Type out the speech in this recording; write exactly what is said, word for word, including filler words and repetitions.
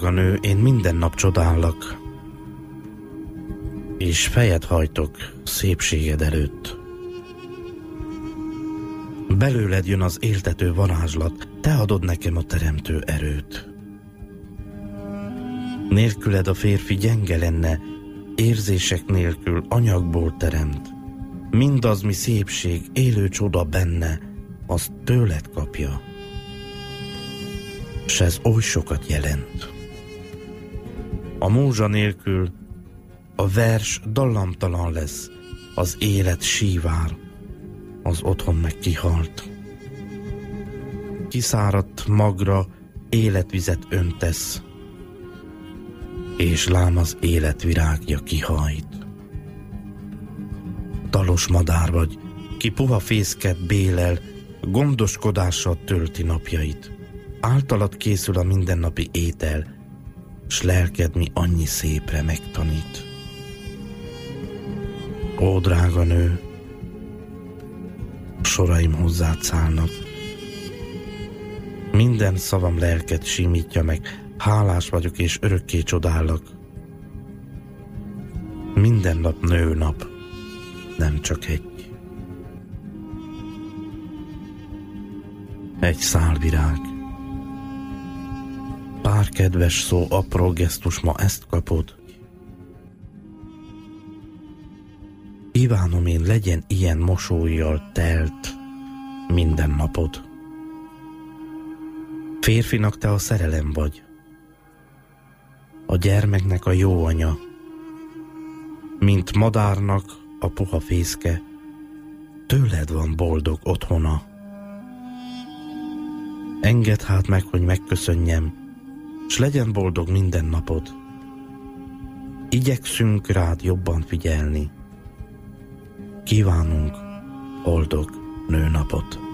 drága nő, én minden nap csodállak, és fejet hajtok szépséged előtt. Belőled jön az éltető varázslat, te adod nekem a teremtő erőt. Nélküled a férfi gyenge lenne, érzések nélkül anyagból teremt. Mindaz, mi szépség, élő csoda benne, azt tőled kapja. S ez oly sokat jelent. A múzsa nélkül a vers dallamtalan lesz, az élet sívár, az otthon meg kihalt. Kiszáradt magra életvizet öntesz, és lám az életvirágja kihajt. Dalos madár vagy, ki puha fészket bélel, gondoskodással tölti napjait. Általad készül a mindennapi étel, s lelked mi annyi szépre megtanít. Ó, drága nő, soraim hozzád szállnak. Minden szavam lelket simítja meg, hálás vagyok és örökké csodállak. Minden nap nőnap, nem csak egy. Egy szál virág. Pár kedves szó, apró gesztus, ma ezt kapod. Kívánom én, legyen ilyen mosollyal telt minden napod. Férfinak te a szerelem vagy, a gyermeknek a jó anya, mint madárnak a puha fészke, tőled van boldog otthona. Engedd hát meg, hogy megköszönjem, s legyen boldog minden napod. Igyekszünk rád jobban figyelni. Kívánunk boldog nőnapot.